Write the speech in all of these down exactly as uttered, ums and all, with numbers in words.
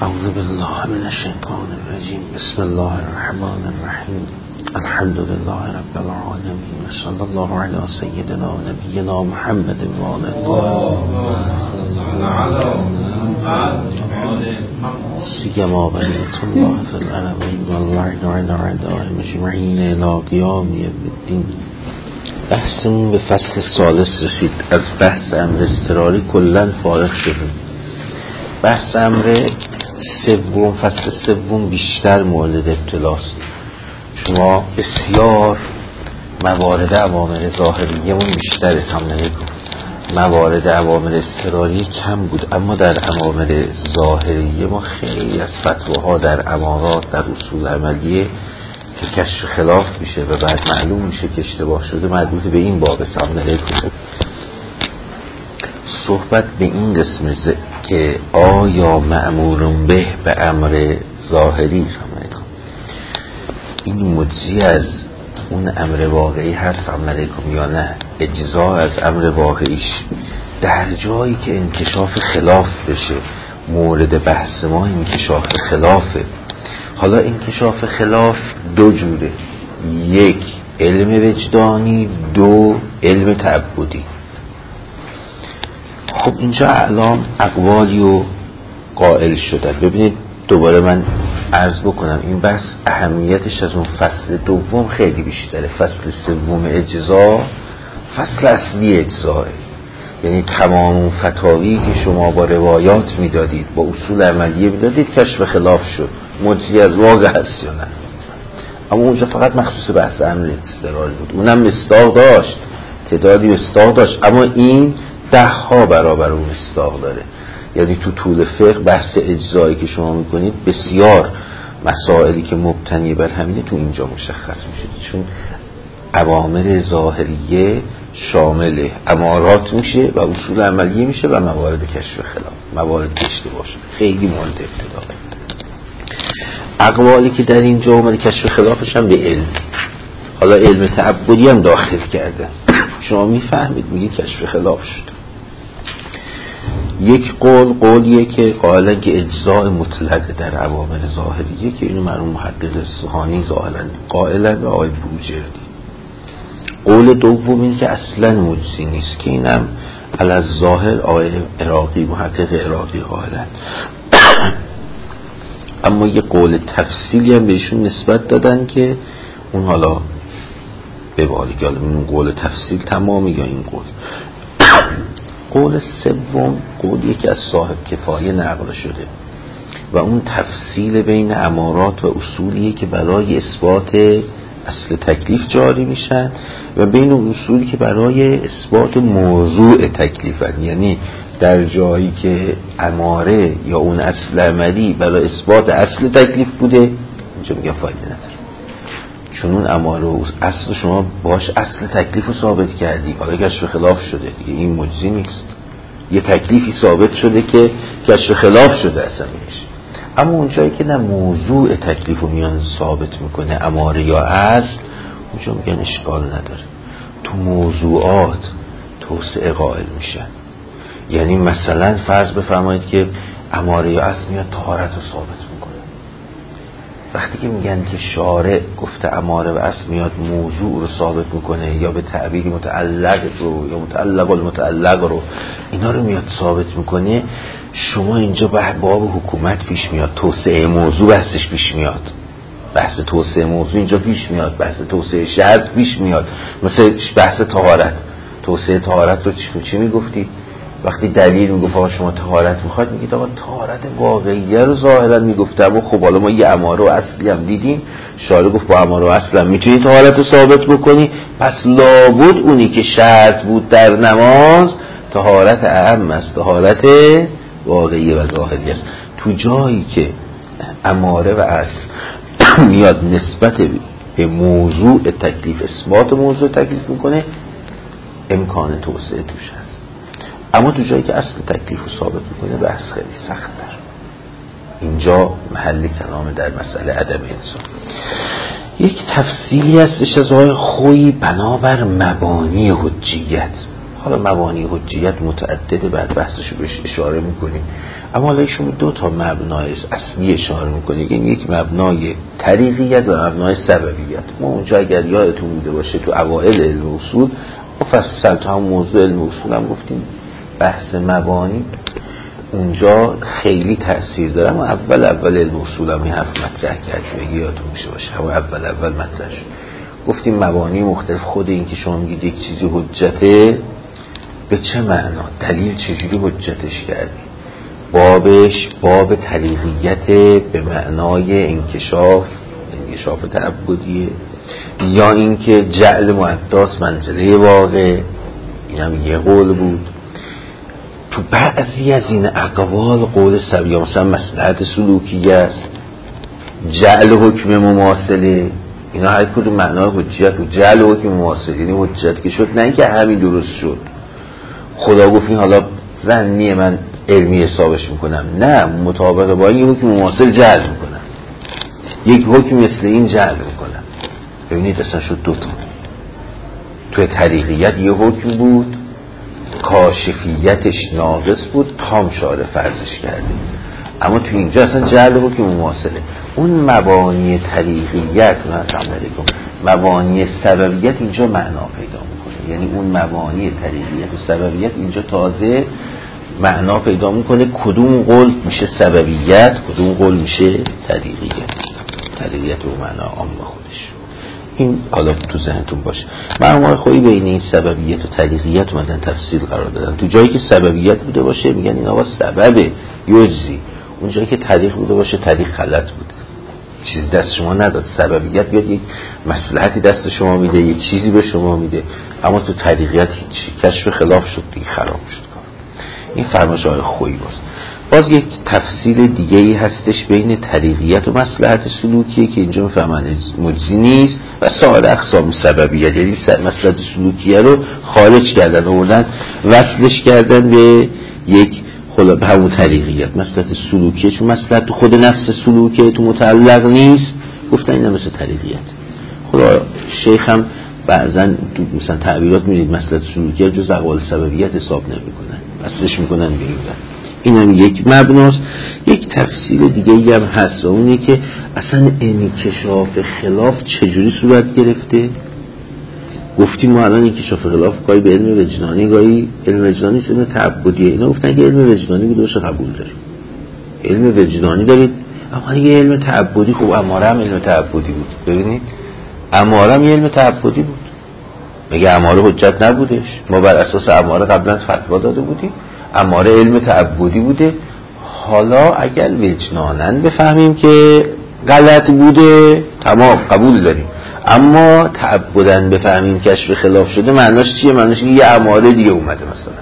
اعوذ بالله من الشیطان الرجیم. بسم الله الرحمن الرحیم. الحمد لله رب العالمین. صلی الله علی سیدنا و نبینا محمد و آله سیما بقیت الله فی الارضین و اللعن علی اعدائهم اجمعین الی قیام یوم الدین. بحثمون به فصل ثالث رسید. از بحث امر اضطراری کلا فارغ شدیم. بحث امر سوم، فصل سوم بیشتر مورد ابتلاست. شما بسیار موارد عوامل ظاهریه مون بیشتر حمله کن، موارد عوامل اضطراری کم بود، اما در عوامل ظاهریه ما خیلی از فتواها در امارات، در اصول عملیه که کشف خلاف میشه و بعد معلوم میشه که اشتباه شده مربوط به این باب حمله کن. صحبت به این قسم که آیا مأمورون به به امر ظاهری حمله کن این مجزی از اون امر واقعی هست حمله کن یا نه؟ اجزا از امر واقعیش در جایی که انکشاف خلاف بشه. مورد بحث ما انکشاف خلافه. حالا انکشاف خلاف دو جوره، یک علم وجدانی، دو علم تعبدی. خب اینجا اعلام اقوالی و قائل شدن. ببینید دوباره من عرض بکنم این بحث اهمیتش از اون فصل دوم خیلی بیشتره. فصل سوم اجزا فصل اصلی اجزاه، یعنی تمام اون فتاوی که شما با روایات میدادید، با اصول عملیه میدادید، کشف خلاف شد. مجزی از واقع هست یا نه؟ اما اونجا فقط مخصوص بحث امر اضطراری بود. اونم مصداق داشت، تعدادی مصداق داشت، اما این ده ها برابر اون مصداق داره. یعنی تو طول فقه بحث اجزایی که شما میکنید بسیار مسائلی که مبتنی بر همینه تو اینجا مشخص میشه، چون عوامل ظاهریه شامل امارات میشه و اصول عملیه میشه و موارد کشف خلاف، موارد اشتباه شده خیلی مورد ابتدا. اقوالی که در اینجا اومده کشف خلافش هم به علم، حالا علم تعبدی هم داخل کرده. شما میفهمید میگه کشف خلاف شد. یک قول قولیه که قائلن که اجزاء مطلق در عوامل ظاهریه، که اینو مرحوم محقق اصفهانی ظاهرا قائلن و آقای بروجردی. قول دوم این که اصلا مجزی نیست، که اینم علی ظاهر آقای عراقی محقق عراقی قائلن. اما یه قول تفصیلی هم بهشون نسبت دادن که اون حالا به بالی که این قول تفصیل تمامی یا این قول. قول سوم قولی که از صاحب کفایه نقل شده و اون تفصیل بین امارات و اصولیه که برای اثبات اصل تکلیف جاری میشن و بین اون اصولی که برای اثبات موضوع تکلیفن. یعنی در جایی که اماره یا اون اصل عملی برای اثبات اصل تکلیف بوده، اینجا میگه فایده نداره، چون اون اماره و اصل شما باش اصل تکلیف رو ثابت کردی، حالا کشف خلاف شده دیگه، این مجزی نیست. یه تکلیفی ثابت شده که کشف خلاف شده اصلا میشه. اما اون جایی که نه موضوع تکلیف رو میان ثابت میکنه، اماره یا اصل، اونجا میگن اشکال نداره. تو موضوعات توسعه قائل میشن. یعنی مثلا فرض بفرمایید که اماره یا اصل میاد طهارت رو ثابت میکنه. وقتی که میگن که شارع گفته اماره و اصل میاد موضوع رو ثابت میکنه، یا به تعبیری متعلق رو یا متعلق المتعلق رو، اینا رو میاد ثابت میکنه، شما اینجا باب حکومت پیش میاد، توسعه موضوع بحثش پیش میاد، بحث توسعه موضوع اینجا پیش میاد، بحث توسعه شرط پیش میاد. مثل بحث طهارت، توسعه طهارت رو چی میگفتی؟ وقتی دلیل میگفت آقا شما طهارت میخواد، میگید آقا طهارت واقعیه رو ظاهرا میگفته، اما خب حالا ما یه اماره و اصلی هم دیدیم، شارع گفت با اماره و اصل هم میتونی طهارت رو ثابت بکنی، پس لابد اونی که شرط بود در نماز طهارت اعم است، طهارت واقعی و ظاهری است. تو جایی که اماره و اصل میاد نسبت به موضوع تکلیف اثبات موضوع تکلیف میکنه، امکان توسعه توش هست. اما تو جایی که اصل تکلیف رو ثابت میکنه بحث خیلی سخت تر. اینجا محل کلام در مسئله عدم انسان. یک تفصیلی هستش از آقای خویی بنابر مبانی حجیت. حالا مبانی حجیت متعدده، بعد بحثشو بهش اشاره میکنیم، اما حالا ایشون دو تا مبنای اصلی اشاره میکنه، یعنی یک مبنای طریقیت و مبنای سببیت. ما اونجا اگر یادتون بوده باشه تو اوائل علم اصول مفصل تو هم موضوع علم اصول هم گفتیم بحث مبانی اونجا خیلی تأثیر داره، اما اول اول علم اصول هم این حرف مطرح کرد بگی یادتون میشه باشه، اما اول اول مطرح شد گفتیم مبانی مختلف. خود این که شما میگید یک چیزی حجته به چه معنا، دلیل چجوری حجتش کردی، بابش باب طریقیت به معنای انکشاف انکشاف تعبدیه، یا اینکه جعل معداس منزله واقع، این هم یه قول بود. تو بعضی از این اقوال قول سبب، یا مثلا مصلحت سلوکی است، جعل حکم مماثله، اینا هر کدوم معنای حجت و جعل حکم مماثله یعنی حجت که شد، نه اینکه همین درست شد خدا گفت این حالا ظنی من علمی حسابش میکنم، نه مطابق با این حکم مماثل جعل میکنم، یک حکم مثل این جعل میکنم. ببینید اصلا شد دوتا. توی طریقیت یه حکم بود کاشفیتش ناقص بود، تام شاره فرضش کرده، اما تو اینجا اصلا جعل حکم مماثله. اون مبانی طریقیت علیکم مبانی سببیت اینجا معنا پیدا میکنه، یعنی اون مبانی طریقیت و سببیت اینجا تازه معنا پیدا میکنه. کدوم قول میشه سببیت، کدوم قول میشه طریقیت، طریقیت و معنا عام خودش. این حالا تو ذهنتون باشه. معلومات خوبی بین این سببیت و طریقیت اومدن تفصیل قرار دادن. تو جایی که سببیت بوده باشه میگن این آقا سبب یجزی، اون جایی که طریق بوده باشه طریق غلط بوده، چیز دست شما نداد. سببیت بیاد یک مصلحتی دست شما میده، یک چیزی به شما میده، اما تو طریقیت هیچی، کشف خلاف شد دیگه، خراب شد. این فرمایش های خویی باست. باز یک تفصیل دیگه ای هستش بین طریقیت و مصلحت سلوکیه که اینجا میفهمن مجزی نیست و سایر اقسام سببیت، یعنی مصلحت سلوکیه رو خارج کردن و بردن وصلش کردن به یک خلا به همون طریقیت. مصلحت سلوکیه چون مصلحت تو خود نفس سلوکیه تو متعلق نیست، گفتن این مثل طریقیت. خدا شیخ هم بعضن مثلا تعبیرات میدید مصلحت سلوکیه جز اقوال سببیت حساب نمیکنن، وصلش میکنن به این. این هم یک مبناست. یک تفصیل دیگه ای هم هست و اونه که اصلا انکشاف خلاف چجوری صورت گرفته. گفتیم ما الان انکشاف خلاف گاهی به علم وجدانی، گاهی علم وجدانی علم تعبدیه. اینا گفتن که علم وجدانی بوده باشه قبول داریم، علم وجدانی دارید، اما یه علم تعبدی. خب اماره هم علم تعبدی بود. ببینید اماره هم یه علم تعبدی بود، مگه اماره حجت نبودش؟ ما بر اساس اماره قبلا فتوا داده بودیم، اماره علم تعبدی بوده. حالا اگر وجدانن بفهمیم که غلط بوده تمام قبول داریم، اما تعبدن بفهمیم کشف خلاف شده معناش چیه؟ معناش یه اماره دیگه اومده مثلا.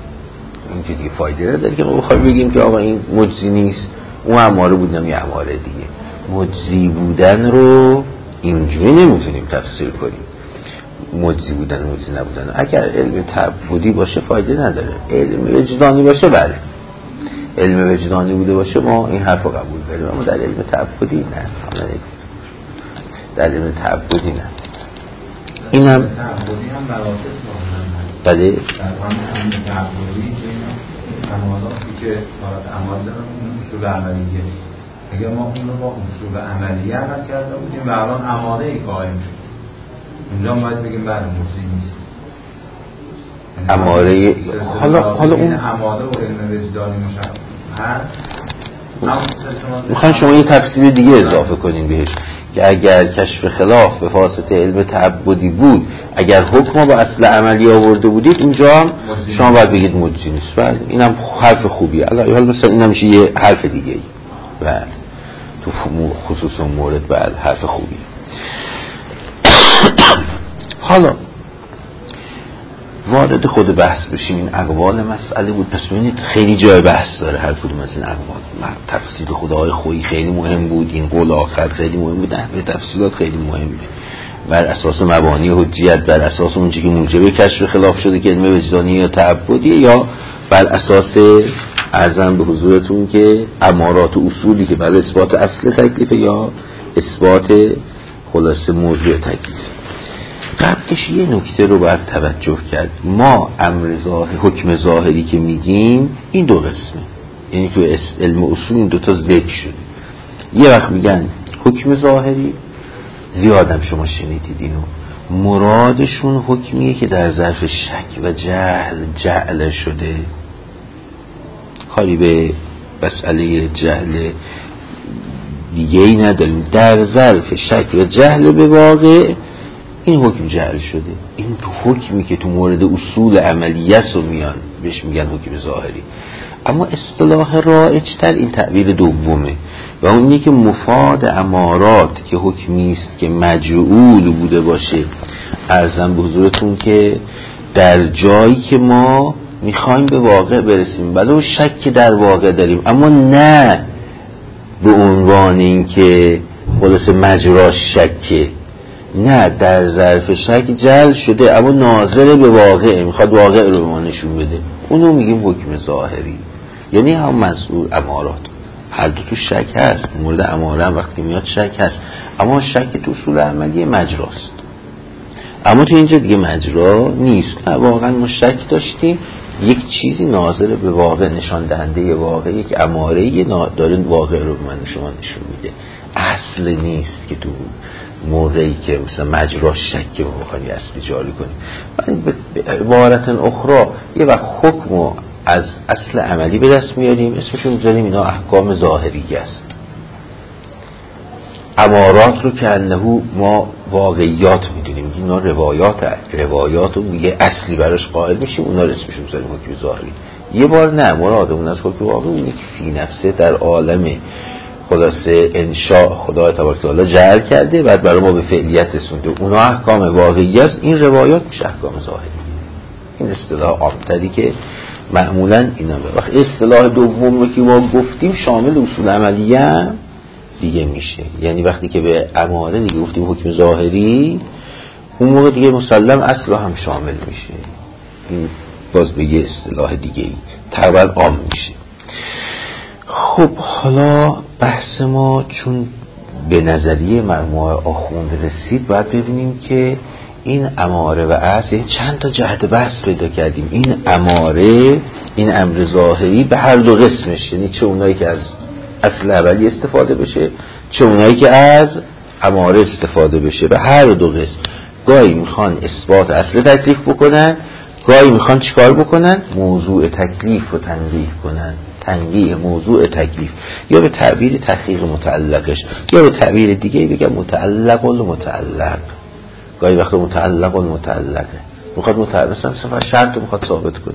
این که دیگه فایده نداره که ما بخوایم بگیم که آقا این مجزی نیست، اون اماره بودنم یه اماره دیگه. مجزی بودن رو اینجوری نمیتونیم تفسیر کنیم، مجزی بودن و مجزی نبودن. اگر علم تعبدی باشه فایده نداره، علم وجدانی باشه بله، علم وجدانی بوده باشه ما این حرف رو قبول داریم، اما در علم تعبدی نه، اصلا در علم تعبدی نه. این هم تعبدی هم مراتب هست. بله در علم تعبدی که امالاتی که مرات اعمال دارن اون اصول عملیه، اگر ما اون رو با اصول عملیه عمل کرده بودیم و الان اماله قائم شد، اونجا باید بگیم بله مجزی نیست. اماره حالا حالا اون اماره و علم وجدانی مشابه هست. میخوام شما یه تفصیل دیگه اضافه کنین بهش که اگر کشف خلاف به واسطه علم تعبدی بود، اگر حکم با اصل عملی آورده بودید اونجا شما باید بگید مجزی نیست. بله اینم حرف خوبیه. حالا مثلا اینم میشه یه حرف دیگه ای. بله تو خصوص اون مورد بله حرف خوبیه. حالا وارد خود بحث بشیم. این اقوال مسئله بود، پس ببینید خیلی جای بحث داره هر کدوم از این اقوال. تفسیر خدای خویی خیلی مهم بود، این قول آخر خیلی مهم بود، به تفصیلات خیلی مهمه بر اساس مبانی حجیت، بر اساس اون چیزی که موجب کشف خلاف شده که علم وجدانی یا تعبدی، یا بر اساس ارزم به حضورتون که امارات و اصولی که برای اثبات اصل تکلیف یا اثبات خلاصه موضوع تکلیف. قبلش یه نکته رو باید توجه کرد. ما امر ظاهر، حکم ظاهری که میگیم این دو قسمه، یعنی تو علم اصول این دوتا ذکر شده. یه وقت میگن حکم ظاهری، زیادم شما شنیدید اینو، مرادشون حکمیه که در ظرف شک و جهل جعل شده، کاری به مسئله جهل دیگه ای نداریم، در ظرف شک و جهل به واقع این حکم جعل شده. این حکمی که تو مورد اصول عملیه رو میان بهش میگن حکم ظاهری. اما اصطلاح رایج‌تر این تعبیر دومه و اون اینه که مفاد امارات که حکمی است که مجعول بوده باشه. عرضم به حضورتون که در جایی که ما میخوایم به واقع برسیم، ولو شک در واقع داریم، اما نه به عنوان این که خلاص مجراش شکه، نه در ظرف شک جعل شده اما ناظر به واقع، میخواد واقع رو به ما نشون بده، اونو میگیم حکم ظاهری. یعنی هم مسئول امارات هر دو تو شک هست، مورد اماره هم وقتی میاد شک هست، اما شک تو اصول عملی مجراست، اما تو اینجا دیگه مجرا نیست. واقعا ما شک داشتیم یک چیزی ناظر به واقع، نشان دهنده واقع، یک اماره داره واقع رو به من شما نشون میده، اصل نیست که تو موقعی که مثلا مجرا شک که بخوایم یه اصلی جاری کنیم. من به عبارت اخرى یه وقت حکم رو از اصل عملی به دست میاریم، اسمشون میذاریم اینا احکام ظاهری است. امارات رو که انهو ما واقعیات میدونیم، اینا روایات روایات رو یه اصلی براش قائل میشیم، اونا رو اسمشون میذاریم حکم ظاهری. یه بار نه، مرادمون از حکم واقعی اونی که فی نفسه در عالم خلاصه انشاء خدا تبارک و تعالی جعل کرده، بعد برای ما به فعلیت رسونده، اونا احکام واقعی است. این روایات میشه احکام ظاهری. این اصطلاح عامتری که معمولا اینا به وقت اصطلاح دوم رو که ما گفتیم شامل اصول عملیه دیگه میشه. یعنی وقتی که به اماره دیگه گفتیم حکم ظاهری، اون موقع دیگه مسلم اصلا هم شامل میشه. این باز به یه اصطلاح دیگه ای تقریبا عام میشه. خب حالا بحث ما چون به نظریه مرموم آخوند رسید، باید ببینیم که این اماره و اصل چند تا جهت بحث پیدا کردیم. این اماره، این امر ظاهری به هر دو قسمش، یعنی چه اونایی که از اصل اولی استفاده بشه، چه اونایی که از اماره استفاده بشه، به هر دو قسم. گاهی میخوان اثبات اصل تکلیف بکنن، گاهی میخوان چیکار بکنن؟ موضوع تکلیف رو تنبیه کنن، تنبیه موضوع تکلیف، یا به تعبیر تحقیق متعلقش، یا به تعبیر دیگه بگم متعلق المتعلق. گاهی وقت متعلق المتعلقه میخواد متعلق مثلا شرط رو میخواد ثابت کنه.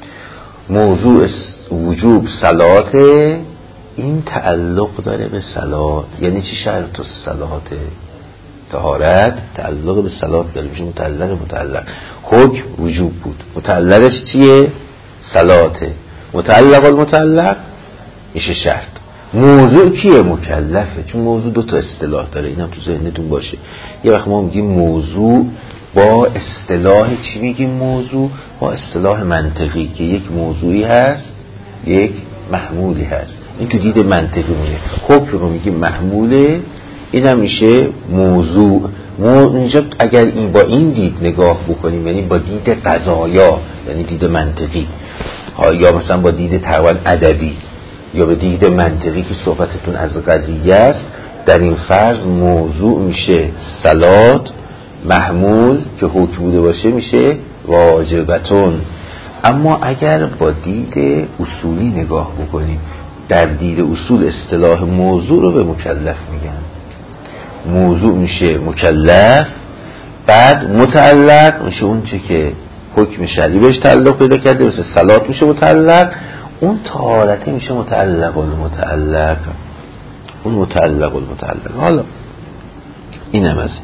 موضوع وجوب صلات این تعلق داره به صلات، یعنی چی شرط صلات؟ طهارت تعلق به صلات داره، میشه متعلق متعلق. حکم وجوب بود، متعلقش چیه؟ صلاته. متعلق المتعلق میشه شرط. موضوع کیه؟ مکلفه. چون موضوع دو تا اصطلاح داره، اینم تو ذهنتون باشه. یه وقت ما میگیم موضوع با اصطلاح چی میگیم؟ موضوع با اصطلاح منطقی که یک موضوعی هست، یک محمولی هست. این تو دید منطقی مونه. حکم رو میگیم محموله، اینم میشه موضوع. ما اینجا اگر این با این دید نگاه بکنیم، یعنی با دید قضایا، یعنی دید منطقی، یا مثلا با دید تقریبا ادبی، یا به دید منطقی که صحبتتون از قضیه است، در این فرض موضوع میشه صلات، محمول که حکم بوده باشه میشه واجبتون. اما اگر با دید اصولی نگاه بکنیم، در دید اصول اصطلاح موضوع رو به مکلف میگن. موضوع میشه مکلف، بعد متعلق میشه اون چه که حکم شرعی بهش تعلق پیدا کرده، مثل صلات میشه متعلق، اون طهارته میشه متعلق المتعلق، اون متعلق المتعلق. حالا اینم از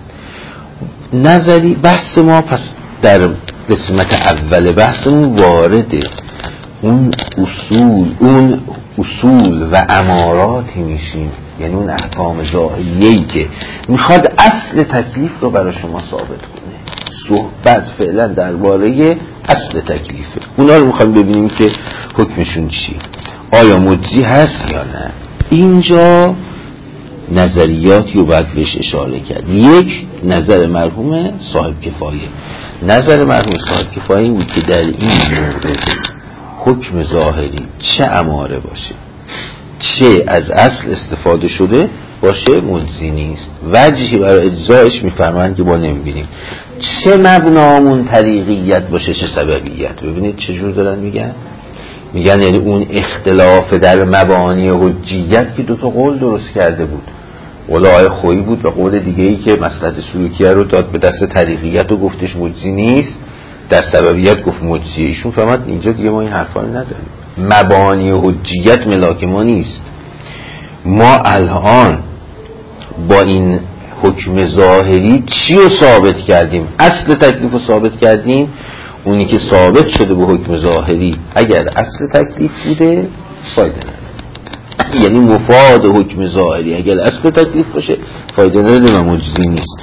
نظری بحث ما. پس در قسمت اول بحثمون وارده اون اصول اون اصول و اماراتی میشیم، یعنی اون احکام ظاهریه‌ای که میخواد اصل تکلیف رو برای شما ثابت کنه. صحبت فعلا درباره اصل تکلیفه، اونا رو میخوایم ببینیم که حکمشون چی، آیا مجزی هست یا نه. اینجا نظریاتی رو باید بهش اشاره کرد. یک، نظر مرحوم صاحب کفایه. نظر مرحوم صاحب کفایه بود که در این مورد حکم ظاهری چه اماره باشه چه از اصل استفاده شده باشه مجزی نیست. وجهی برای اجزایش میفرمایند که با نمیبینیم. چه مبنامون طریقیت باشه چه سببیت. ببینید چجور دارن میگن میگن یعنی اون اختلاف در مبانی حجیت که دوتا قول درست کرده بود، قول آقای خویی بود و قول دیگه ای که مصلحت سلوکیه رو داد به دست طریقیت و گفتش مجزی نیست، در سببیت گفت مجزیه. ایشون فهمد اینجا دیگه ما این حرفا رو نداریم، مبانی حجیت ملاک ما نیست. ما الان با این حکم ظاهری چی رو ثابت کردیم؟ اصل تکلیف رو ثابت کردیم. اونی که ثابت شده به حکم ظاهری اگر اصل تکلیف بوده فایده نداره، یعنی مفاد حکم ظاهری اگر اصل تکلیف باشه فایده نداره و مجزی نیست.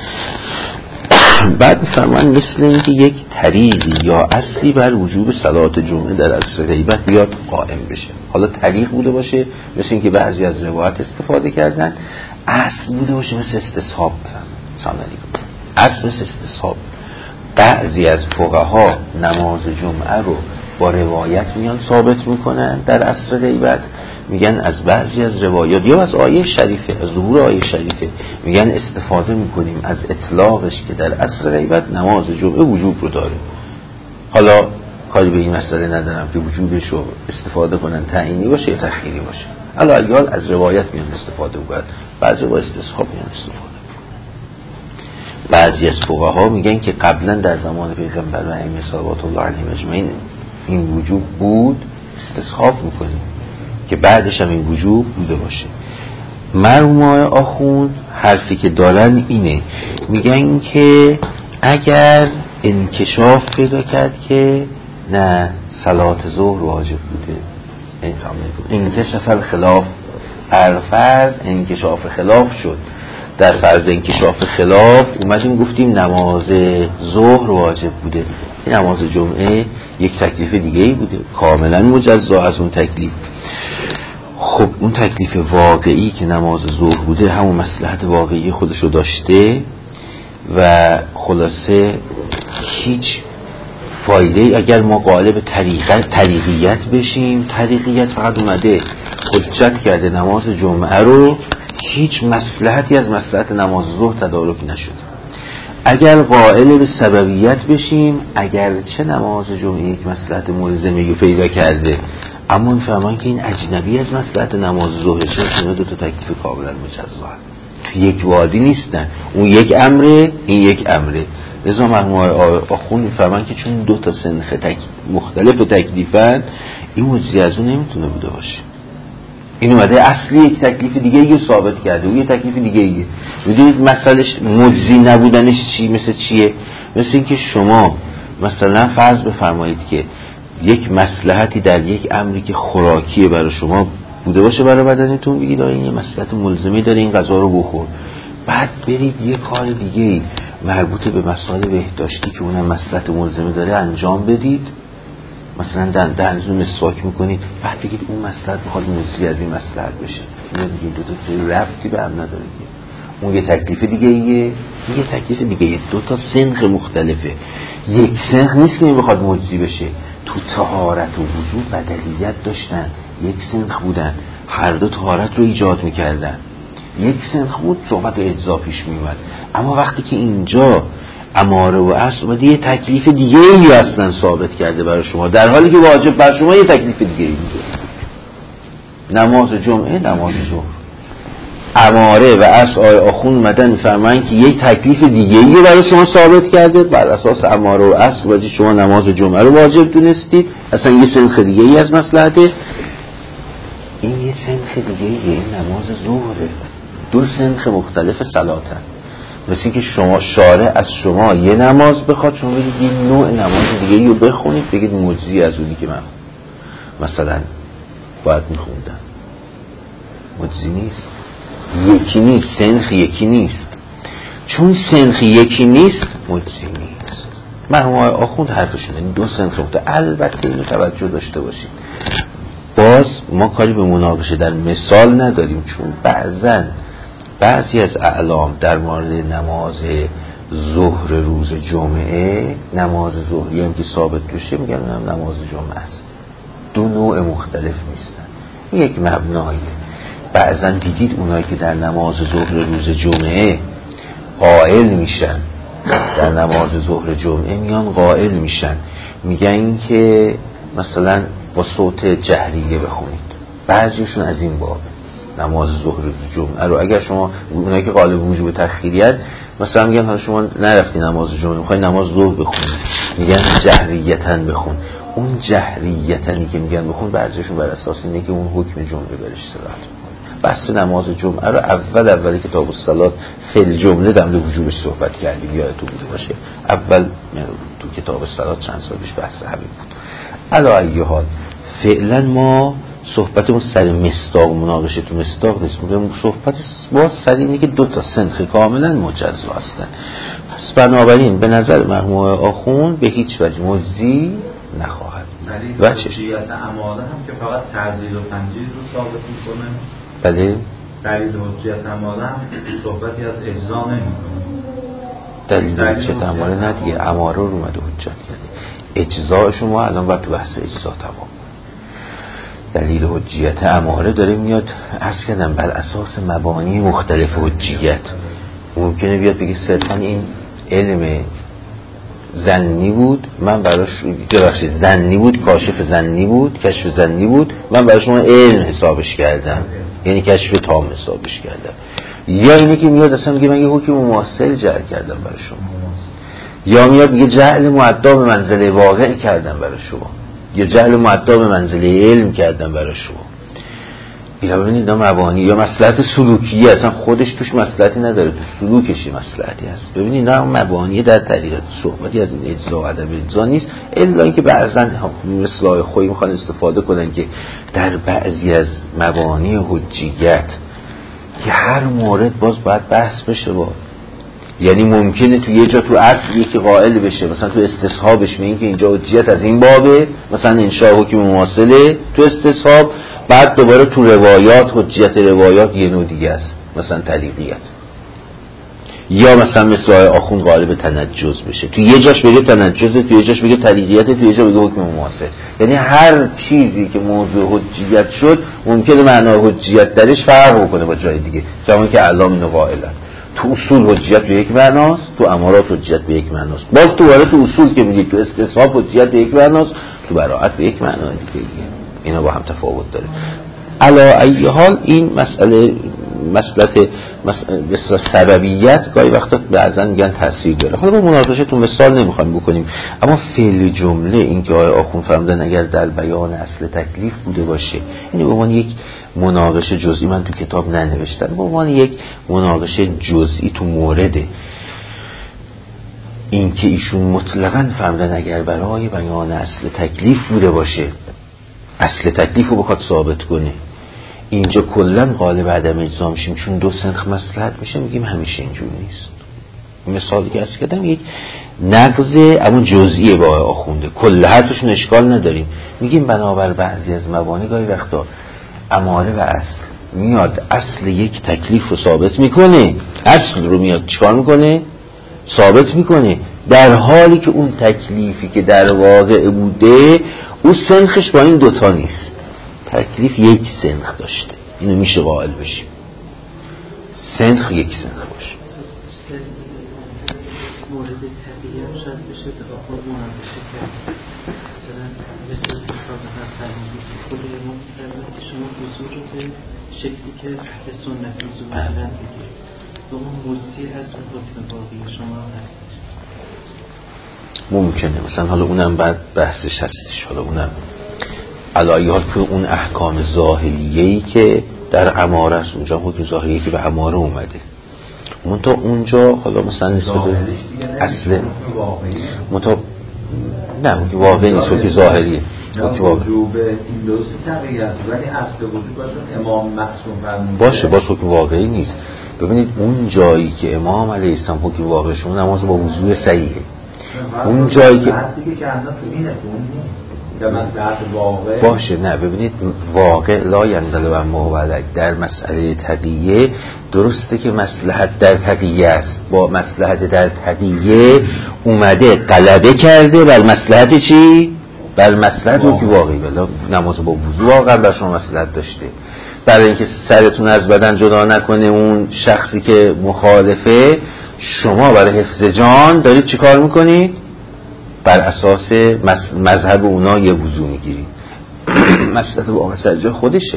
بعد میفرمان مثل اینکه یک طریقی یا اصلی بر وجوب صلات جمعه در عصر غیبت بیاد قائم بشه. حالا طریق بوده باشه مثل اینکه بعضی از روایت استفاده کردن، اصل بوده باشه مثل استصحاب. سلام علیکم. اصل مثل استصحاب. بعضی از فقها نماز جمعه رو با روایت میان ثابت میکنن در عصر غیبت، میگن از بعضی از روایات یا از آیه شریفه، از ظهور آیه شریفه، میگن استفاده میکنیم از اطلاقش که در عصر غیبت نماز جمعه وجوب رو داره. حالا کاری به این مسئله ندارم که وجوبش رو استفاده کنن تعیینی باشه یا تخییری باشه، حالا اگر از روایت میان استفاده کنن، بعضی با استصحاب میان استفاده. بعضی از فقها میگن که قبلا در زمان پیغمبر و ائمه صلوات الله علیهم اجمعین این وجوب بود، استصحاب میکنیم که بعدش هم این وجوب بوده باشه. مرحوم آخوند حرفی که دارن اینه، میگن که اگر انکشاف پیدا کرد که نه صلات ظهر واجب بوده، انکشاف الخلاف، فرض انکشاف خلاف شد، در فرض انکشاف خلاف اومدیم گفتیم نماز ظهر واجب بوده، این نماز جمعه یک تکلیف دیگه ای بوده کاملا مجزا از اون تکلیف. خب اون تکلیف واقعی که نماز ظهر بوده همون مصلحت واقعی خودشو داشته و خلاصه هیچ فایده. اگر ما قالب طریقت طریقیت بشیم، طریقیت فقط اومده حجت کرده نماز جمعه رو، هیچ مصلحتی از مصلحت نماز ظهر تدارک نشد. اگر قائل به سببیت بشیم، اگر چه نماز جمعه یک مصلحت ملزمی پیدا کرده، اما میفهمن که این اجنبی از مصلحت نماز ظهر چه اینا دو تا تکلیف کاملا مجزا تو یک وادی نیستن، اون یک امره این یک امره. لذا مرحوم آخوند میفهمن که چون دو تا سنخ تک... مختلف تکلیفن، این مجزی از اون نمیتونه بوده باشه. این اومده اصلی یک تکلیف دیگه ای رو ثابت کرده، اون یک تکلیف دیگه ایه. میدونید مسئلهش مجزی نبودنش چی؟ مثل چیه؟ مثل این که شما مثلا فرض بفرمایید که یک مصلحتی در یک امری که خوراکیه برای شما بوده باشه برای بدنتون، بگید آیا این یه مصلحت ملزمی داره این غذا رو بخور، بعد برید یه کار دیگه مربوط به مسائل بهداشتی که اونم مصلحت ملزمی داره انجام بدید، مثلا دهنتون مسواک میکنید، بعد بگید اون مصلحت میخواد مجزی از این مصلحت بشه. اینا دیگه دو تا ربطی به هم نداره. اون یه تکلیف دیگه ایه، این یه تکلیف دیگه ایه. دو تا سنخ مختلفه. یک سنخ نیست که این بخواد مجزی بشه. تو طهارت و وضو بدلیت داشتن، یک سنخ بودن، هر دو طهارت رو ایجاد میکردن. یک سنخ بود صحبت اجزا پیش میومد. اما وقتی که اینجا اماره و اصل اومده یه تکلیف دیگه ای اصلا ثابت کرده برای شما، در حالی که واجب بر شما یه تکلیف دیگه ای بوده. نماز جمعه، نماز ظهر، اماره و اصل آیه آخوند اومدن میفرمایند که یک تکلیف دیگه ای برای شما ثابت کرده، بر اساس اماره و اصل واجب شما نماز جمعه رو واجب دونستید، اصلا یه سنخ دیگه ای از مصلحته. این یه سنخ دیگه ایه، این نماز ظهره. دو سنخ مختلف صلاتن. مثل که شما شارع از شما یه نماز بخواد، شما بگید یه نوع نماز دیگه رو بخونید، بگید مجزی از اونی که من مثلا باید میخوندم. مجزی نیست، یکی نیست، سنخ یکی نیست. چون سنخ یکی نیست مجزی نیست. مرحوم آخوند حرفشونه دو سنخ مختلف. البته اینو توجه داشته باشید، باز ما کاری به مناقشه در مثال نداریم، چون بعضن بعضی از اعلام در مورد نماز ظهر روز جمعه، نماز ظهری هم که ثابت توشه میگن هم نماز جمعه است. دو نوع مختلف نیستن، یک مبنایه. بعضا دیدید اونایی که در نماز ظهر روز جمعه قائل میشن، در نماز ظهر جمعه میان قائل میشن، میگن این که مثلا با صوت جهریه بخونید. بعضیشون از این باب نماز ظهر جمعه رو اگر شما اونایی که قائل وجوب تأخیریت مثلا میگن حالا شما نرفتی نماز جمعه میخوای نماز ظهر بخونی، میگن جهریتن بخون. اون جهریتنی که میگن بخون بعضیشون بر اساس اینه که اون حکم جمعه برش صورت بحث نماز جمعه رو اول اولی کتاب الصلات فل جمله در مورد وجوبش صحبت کردیم، یادتون بوده باشه. اول تو کتاب الصلات چند سال پیش بحث همین بود. علی ای حال فعلا ما صحبتمون سر مصداق مناقشه تو مصداق نیست، میگم صحبت باز سر اینه که دو تا سنخ کاملا مجزا هستن. پس بنابراین به نظر مرحوم آخوند به هیچ وجه مجزی نخواهد. ولی حجیت اماله هم که فقط تعزیل و تنجیل رو ثابت میکنه. بله دلیل حجیت اماله هم صحبتی از اجزا نمیکنه. دلیل حجیت اماله نه دیگه، اماره رو اومده حجت کرده. اجزا شما الان باید تو بحث اجزا تمام. دلیل حجیت اماره داره میاد عرض کردم بر اساس مبانی مختلف حجیت. ممکنه بیاد بگه صرفا این علم زنی بود، من براش ببخشید زنی بود، کاشف زنی بود، کشف زنی بود، من براش شما علم حسابش کردم، یعنی کشف تام حسابش کردم. یا اینه که میاد اصلا میگه من یه حکم مماثل جعل کردم برای شما، یا میاد میگه جعل معدا به منزله واقع کردم برای شما، یا جعل معدا به منزله علم کردم برای شما. اینا ببینید مبانی یا مصلحت سلوکیه، اصلا خودش توش مصلحتی نداره، تو سلوکشی مصلحتی هست. ببینید نه مبانی در طریقت صحبتی از این اجزا و عدم اجزا نیست، الا اینکه بعضا مثل خویی میخوان استفاده کنن که در بعضی از مبانی حجیت که هر مورد باز باید بحث بشه با، یعنی ممکنه تو یه جا تو اصل یکی قائل بشه، مثلا تو استصحابش میگه که اینجا حجیت از این بابه، مثلا انشاء حکم مماثله تو استصحاب، بعد دوباره تو روایات حجیت روایات یه نوع دیگه است، مثلا طریقیت. یا مثلا مثل آقای آخوند قائل به تنجز بشه، تو یه جاش بگه تنجزه، تو یه جاش بگه طریقیت، تو یه جا بگه حکم مماثل. یعنی هر چیزی که موضوع حجیت شد ممکنه معنای حجیت درش فرق بکنه با جای دیگه، کما که علام اینو قائلن. تو اصول حجیت به یک معناست، تو امارات حجیت به یک معناست. باز تو وارد تو اصول که میگید تو استصحاب حجیت به یک معناست، تو براءت به یک معنای دیگه. اینا با هم تفاوت داره. علی ای حال این مسئله مسئله مثلا سببیت گاهی وقتا بعضا میگن تاثیر داره. حالا با مناقشه تو مثال نمیخوایم بکنیم، اما فعل جمله این که آقای آخوند فرمودن اگر در بیان اصل تکلیف بوده باشه، یعنی به عنوان یک مناقشه جزئی، من تو کتاب ننوشتم، به عنوان یک مناقشه جزئی تو مورد این که ایشون مطلقاً فرمودن اگر برای بیان اصل تکلیف بوده باشه، اصل تکلیف رو بخواد ثابت کنه، اینجا کلن قالب عدم اجزا میشیم چون دو سنخ مصلحت میشه، میگیم همیشه اینجور نیست. مثالی که از کردم یک نقض اما جزئیه با آخونده، کل هرتشون اشکال نداریم، میگیم بنابر بعضی از مبانی گاهی وقتا اماره و اصل میاد اصل یک تکلیف رو ثابت میکنه، اصل رو میاد چیکار میکنه؟ ثابت میکنه، در حالی که اون تکلیفی که در واقع بوده اون سنخش با این دوتا نیست، تکلیف یک سنخ داشته، اینو میشه قائل بشیم سنخ یک سنخ باشه. مورد طبیعی هم شاید بشه دفاع مناقشه کرد، مثلا مثل سابقا فرمودید خود امام فرمود که شما حضور رو به شکلی که اهل سنت حضور می‌کنن بگیرید و اون موضوعی هست و حکم باقی شما هستش. ممکنه مثلا حالا اونم بعد بحثش هستش، حالا اونم علایه ها که اون احکام ظاهریه‌ای که در اماره است، اونجا حکم ظاهریه‌ای که به اماره اومده، منتها اونجا حالا مثلا نسبت اصل منتها نه حکم واقعی نیست، حکم ظاهریه، حکم واقعی وجوب این دو سه تقییه است، ولی اصل وجوب باشه امام معصوم فرموده باشه، باز حکم واقعی نیست. ببینید اون جایی که امام علیه السلام حکم واقعی شما نماز با وضوء صحیحه، اون جایی که حدی که اندازه تو اینه تو اون نیست. یا مصلحت واقع باشه. نه ببینید، واقع لا ینزل و موالک در مسئله تقیه درسته که مصلحت در تقیه است، با مصلحت در تقیه اومده غلبه کرده بر مصلحت چی؟ بر مصلحت رو که واقعی بلا نماز با وضو واقعا بر شما مصلحت داشته، برای اینکه سرتون از بدن جدا نکنه اون شخصی که مخالفه، شما برای حفظ جان دارید چی کار میکنید؟ بر اساس مذهب اونا یه وضو میگیرید. مصلحت واقع سر خودشه.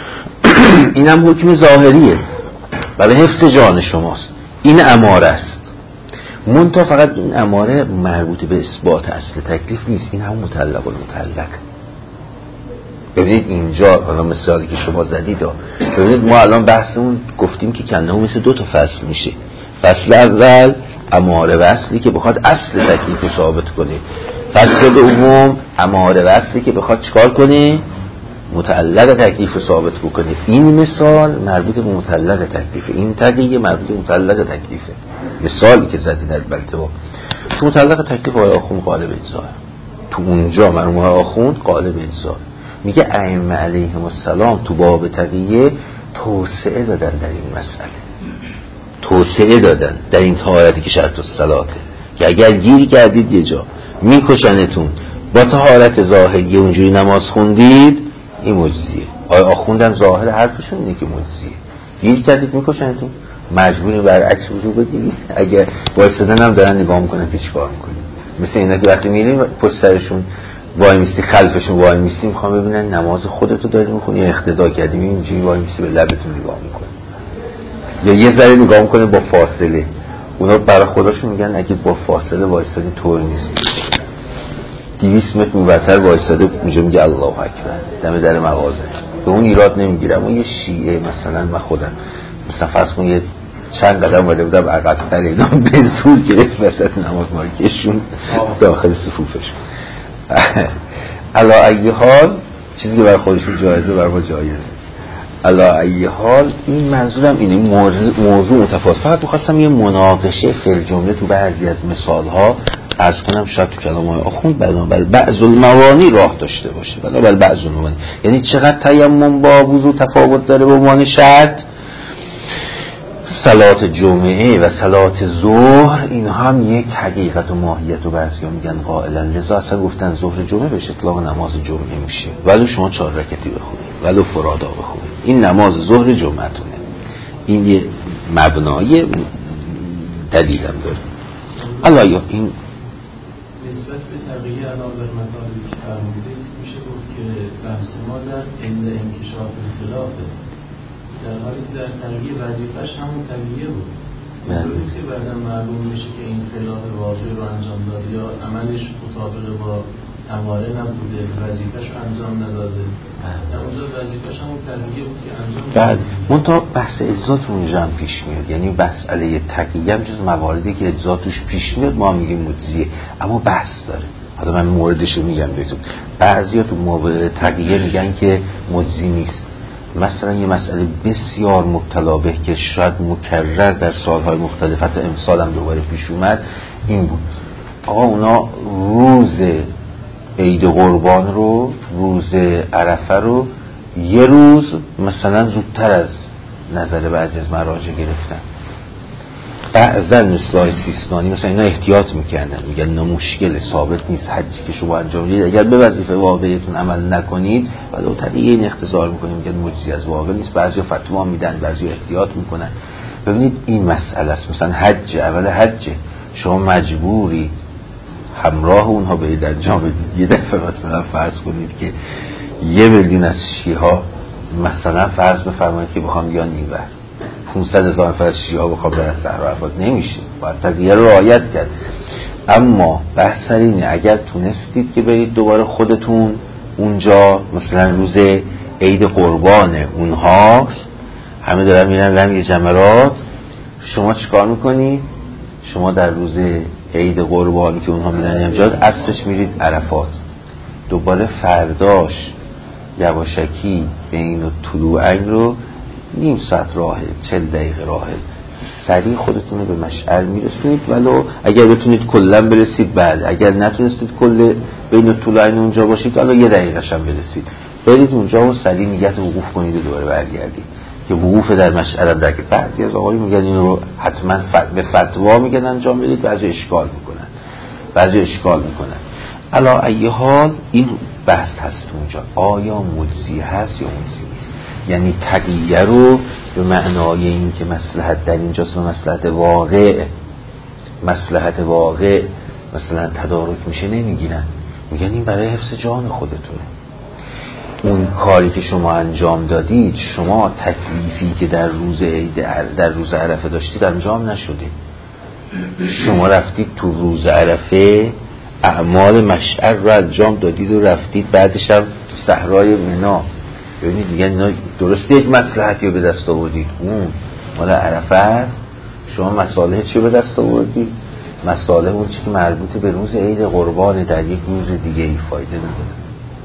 اینم حکم ظاهریه برای حفظ جان شماست. این اماره است. منتها فقط این اماره مربوط به اثبات اصل تکلیف نیست، این هم مطلق و مطلق. ببینید اینجا مثالی که شما زدید، ببینید ما الان بحثمون گفتیم که کنده مثل دو تا فصل میشه. فصل اول اماره و اصلی که بخواد اصل تکلیف رو ثابت کنه، فصل دوم اماره و اصلی که بخواد چکار کنه؟ متعلق تکلیف رو ثابت بکنه. این مثال مربوط به متعلق تکلیفه، این تقیه مربوط به متعلق تکلیفه. مثالی که زدید البته با تو متعلق تکلیف آقای آخوند قالب اجزاه، تو اونجا مرحوم آقای آخوند قالب اجزاه. میگه ائمه علیهم السلام تو باب تقیه توسعه دادن در این مسئله، توسعه دادن در این طهارتی که شرط الصلاته، که اگر گیر کردید یه جا میکشنتون با طهارت ظاهری اونجوری نماز خوندید این مجزیه. آیا آخوندم ظاهر حرفشون اینه که مجزیه، گیر کردید میکشنتون، مجبوری برعکس وجود بگیرید. اگر وایسادن هم دارن نگاه میکنن که چیکار میکنید، مثل اینا که وقتی میرین پشت سرشون وای میستی، خلفشون وای میستی، میخوام ببینن نماز خودتو داری میخونی یا اقتدا کردی، اینجوری وای میستی به لبتون نگاه میکنی یا یه ذره نگاه میکنه با فاصله. اونا برای خودشون میگن اگه با فاصله وایسادی طور نیست، دویست متر میبرتر وایساده اونجا میگه الله اکبر دم در مغازه. به اون ایراد نمیگیرم. اون یه شیعه مثلا من خودم مثلا فرض کن یه چند قدم وارد بودم عقب‌تر، اینا به زور گرفت وسط نماز ما رو کشون داخل صفوفشون. علا ای حال چیزی که برای خودشون جایزه برای ما جایزه نیست. علا ای حال این منظورم اینه، موضوع, موضوع متفاوت. فقط می‌خواستم یه مناقشه فی جمله تو بعضی از مثال‌ها عرض کنم، شاید تو کلام‌های آخوند بنابر بعض الموانی راه داشته باشه، بنابر بعض الموانی. یعنی چقدر تیمم با وضو تفاوت داره به عنوان شرط. صلات جمعه و صلات ظهر این هم یک حقیقت و ماهیت و بعضیا میگن قائلا، لذا اصلا گفتن ظهر جمعه بهش اطلاق نماز جمعه میشه، ولو شما چهار رکعتی بخونید، ولو فرادا بخونید، این نماز ظهر جمعتونه. این یه مبنای دلیلم داره. الله یا این نسبت به تقیه علاوه بر مطالبی که فرمودید میشه گفت که بحث ما در عند انکشاف اختلافه، در حالی که در تقیه وظیفه‌اش همون تقیه بود. درسته که بعدا معلوم میشه که این خلاف واضح رو انجام داد یا عملش مطابق با اماره نبوده، وظیفه‌اش رو انجام نداده. در اونجا وظیفه‌اش همون تقیه بود که انجام بله. منتها بحث اجزا تو اونجا هم پیش میاد، یعنی مسئله تقیه هم جز مواردی که اجزا توش پیش میاد ما میگیم مجزیه، اما بحث داره. حالا من موردش رو میگم بهتون. بعضیا تو مورد تقیه میگن که مجزی نیست. مثلا یه مسئله بسیار مبتلا به که شاید مکرر در سالهای مختلف حتی امسال هم دوباره پیش اومد این بود، آقا اونا روز عید قربان رو، روز عرفه رو یه روز مثلا زودتر از نظر بعضی از مراجع گرفتن. بعضا مثل سیستانی مثلا اینا احتیاط میکنن، میگن نه مشکل ثابت نیست حجی که شما انجام میدید اگر به وظیفه واقعیتون عمل نکنید ولو طبیعی این اختصار میکنیم، میگن مجزی از واقع نیست. بعضی فتوا میدن، بعضی احتیاط میکنن. ببینید این مسئله است. مثلا حج، اول حج شما مجبورید همراه اونها برید انجام بدید. یه دفعه مثلا فرض کنید که یه میلیون از شیعه مثلا فرض بفرمایید که بخوام بیان اینور پانصد هزار نفر از شیعه بخوام برن صحرا عرفات، نمیشه، باید تقیه رو رعایت کرد. اما بحث سر اینه اگر تونستید که برید دوباره خودتون اونجا مثلا روز عید قربان اونهاست، همه دارن میرن رمی جمرات، شما چیکار میکنی؟ شما در روز عید قربانی که اونها میرن امجاد اصلش میرید عرفات، دوباره فرداش یواشکی بین طلوع عین رو نیم ساعت راهه، چل دقیقه راهه، سریع خودتون رو به مشعر میرسونید، ولو اگر بتونید کلا برسید بعد، اگر نتونستید کل بین طولین اونجا باشید ولو یه دقیقه شم برسید، برید اونجا و سریع نیت وقوف کنید و دوباره برگردید که وقوف در مشعر هم در که بعضی از آقایون میگن این رو حتما به فتوا میگن انجام بدید، بعضی اشکال میکنن بعضی اشکال میکنن علا ای حال این بحث هست اونجا، آیا مجزی هست یا مجزی نیست. یعنی تقیه رو به معنای این که مصلحت در اینجاست و مصلحت واقع مصلحت واقع مثلا تدارک میشه نمیگیرن، میگن این برای حفظ جان خودتونه. اون کاری که شما انجام دادید، شما تکلیفی که در روز عید در روز عرفه داشتید انجام نشده، شما رفتید تو روز عرفه اعمال مشعر رو انجام دادید و رفتید بعدش هم تو صحرای منی. ببینید دیگه اینا درست یک مصلحتی رو به دست آوردید، اون مال عرفه است، شما مصالح چی به دست آوردید؟ مصالح اون چی که مربوط به روز عید قربان در یک روز دیگه ای فایده نداره،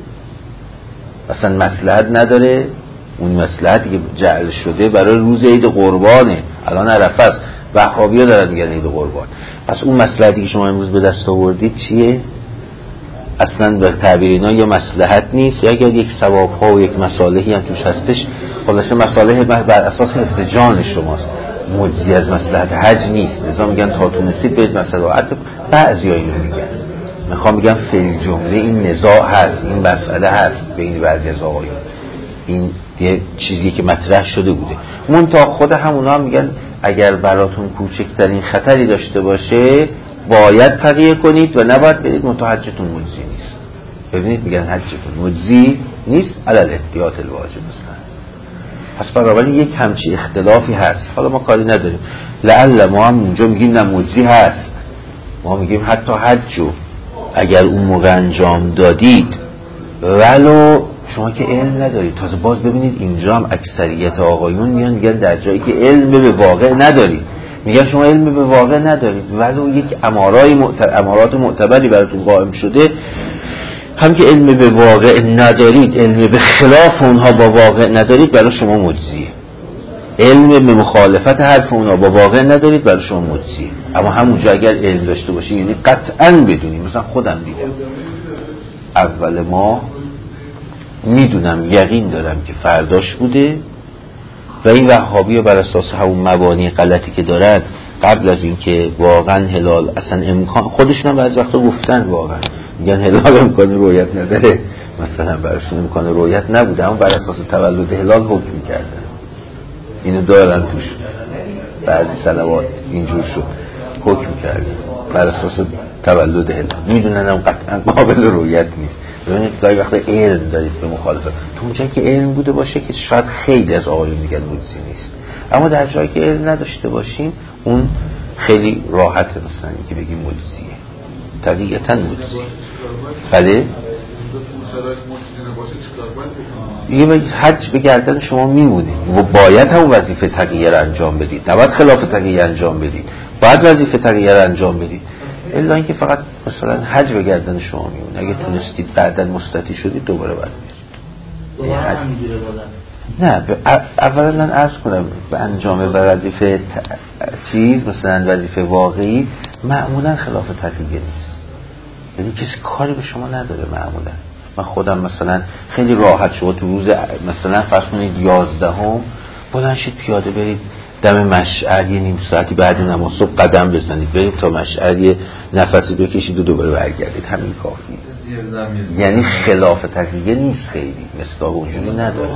اصلا مصلحت نداره. اون مصلحتی که جعل شده برای روز عید قربانه، الان عرفه است، وهابی‌ها دارن میگن عید قربان، پس اون مصلحتی که شما امروز به دست آوردید چیه؟ اصلا به تعبیر اینا یا مصلحت نیست یا اگر یک ثواب‌ها و یک مصالحی هم توش هستش، خلاصه مصالح بر اساس حفظ جان شماست، مجزی از مصلحت حج نیست. لذا میگن تا تونستید برید مصلحت. بعضیا اینو میگن، میخوام بگم فی جمله این نزاع هست، این مسئله هست بین بعضی از آقایون، این یه چیزی که مطرح شده بوده. منتها خود همونا هم میگن اگر براتون کوچکترین خطری داشته باشه باید تقیه کنید و نباید برید، منتها حجتون مجزی نیست. ببینید میگن حجتون مجزی نیست علل احتیاط الواجب مثلا. پس بنابراین یک همچی اختلافی هست. حالا ما کاری نداریم، لعل ما هم اونجا میگیم نه مجزی هست، ما میگیم حتی حجو اگر اون موقع انجام دادید ولو شما که علم ندارید. تازه باز ببینید اینجا هم اکثریت آقایون میان میگن در جایی که علم به واقع ندارید، میگن شما علم به واقع ندارید ولو یک امارای معت... امارات معتبری براتون قائم شده، هم که علم به واقع ندارید، علم به خلاف اونها با واقع ندارید، برای شما مجزیه. علم به مخالفت حرف اونها با واقع ندارید، برای شما مجزیه. اما همونجا اگر علم داشته باشی، یعنی قطعاً بدونی، مثلا خودم دیدم اول ما میدونم یقین دارم که فرداش بوده و این وهابی‌ها بر اساس همون مبانی غلطی که دارن قبل از اینکه واقعا هلال اصلا امکان، خودشون هم بعضی وقتا گفتن واقعا میگن هلال امکان رویت نداره، مثلا براشون امکان رویت نبوده اما بر اساس تولد هلال حکم می‌کردن. اینو دارن توش بعضی صلوات اینجور شد حکم کردن بر اساس تولد هلال، میدونن هم قطعا قابل رویت نیست. ببینید گاهی وقتا علم دارید به مخالفت، تو اونجا که علم بوده باشه که شاید خیلی از آقایون میگن مجزی نیست، اما در جایی که علم نداشته باشیم اون خیلی راحته، مثلا اینکه بگیم مجزیه، طبیعتا مجزیه. بله یه حج به گردن شما میمونه و باید هم وظیفه تقیه رو انجام بدید، نباید خلاف تقیه انجام بدید، باید وظیفه تقیه رو انجام بدید. الا اینکه فقط مثلا حج به گردن شما میمونه، اگه تونستید بعداً مستطیع شدید دوباره بعد میرید حج... نه ب... اولا من عرض کنم به انجام و وظیفه ت... چیز مثلا وظیفه واقعی معمولا خلاف تقیه نیست، یعنی کسی کاری به شما نداره معمولا. من خودم مثلا خیلی راحت شد تو روز مثلا فرض کنید یازدهم بلند شید پیاده برید دم مشعر یه نیم ساعتی بعد نماز صبح قدم بزنید برید تا مشعر یه نفسی بکشید و دوباره برگردید، همین کافیه. یعنی خلاف تقیه نیست، خیلی مصداق اونجوری نداره.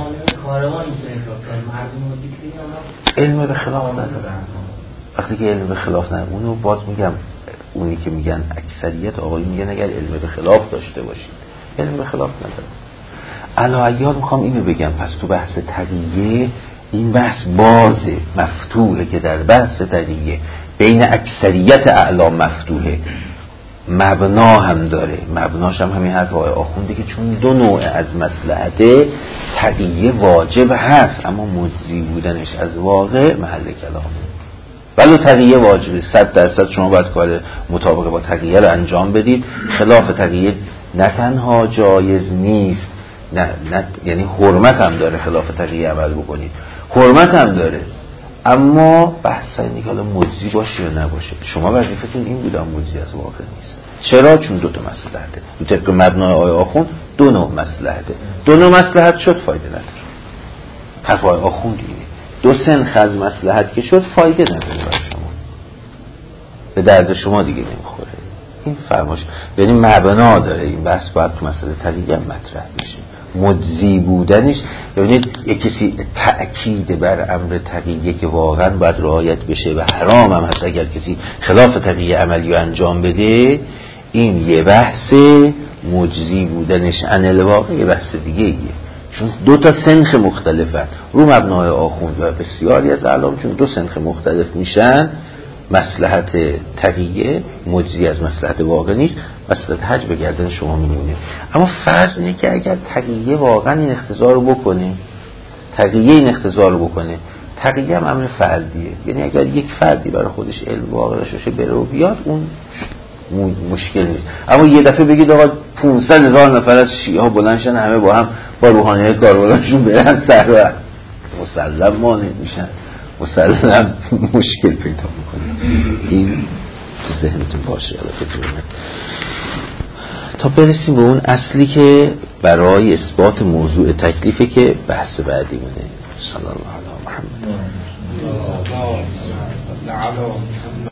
علم به خلاف نداره. وقتی که علم به خلاف نداره اونو باز میگم، اونی که میگن اکثریت آقایی میگن اگر علم به خلاف داشته باشید، علم به خلاف نداره. علاوه میخوام اینو بگم، پس تو بحث تقیه این بحث بازه مفتوحه که در بحث تقیه بین اکثریت اعلام مفتوحه، مبنا هم داره، مبناش هم همین حرف آقای آخونده که چون دو نوع از مصلحت تقیه واجب هست اما مجزی بودنش از واقع محل کلامه. ولو تقیه واجبه صد درصد شما باید کار مطابق با تقیه رو انجام بدید، خلاف تقیه نه تنها جایز نیست نه, نه یعنی حرمت هم داره، خلاف تقیه عمل بکنید حرمت هم داره، اما بحث اینه که حالا مجزی باشه یا نباشه. شما وظیفتون این بود مجزی از واقع نیست. چرا؟ چون دو تا مصلحته. دو طبق مبنای آیه آخوند دو نوع مصلحته. دو نوع مصلحت شد فایده نداره. حرف آیه آخوند اینه. دو سنخ از مصلحت که شد فایده نداره برای شما. به درد شما دیگه نمیخوره. این فرماش یعنی مبنا داره. این بحث باید تو مسئله تقییم مطرح میشه. مجزی بودنش یعنی یک کسی تأکید بر امر تقیه که واقعا باید رعایت بشه و حرام هم هست اگر کسی خلاف تقیه عملی رو انجام بده، این یه بحث مجزی بودنش عن الواقع یه بحث دیگه ایه. چون دو تا سنخ مختلفن رو مبنای آخوند و بسیاری از اعلام، چون دو سنخ مختلف میشن مصلحت تقیه مجزی از مصلحت واقع نیست، مصلحت حج به گردن شما میمونه. اما فرض اینه که اگر تقیه واقعا این اقتضا رو بکنه، تقیه این اقتضا رو بکنه، تقیه هم امر فردیه، یعنی اگر یک فردی برای خودش علم واقع داشته باشه بره و بیاد اون مشکل نیست. اما یه دفعه بگید آقا پانصد هزار نفر از شیعه ها بلند شن همه با هم با روحانیت کاربردشون برن سر مسلم مانع میشن، مسلم مشکل پیدا میکنه. این تو ذهنتون باشه تا برسیم به اون اصلی که برای اثبات موضوع تکلیفه که بحث بعدی مونه. صلی الله علیه و محمد.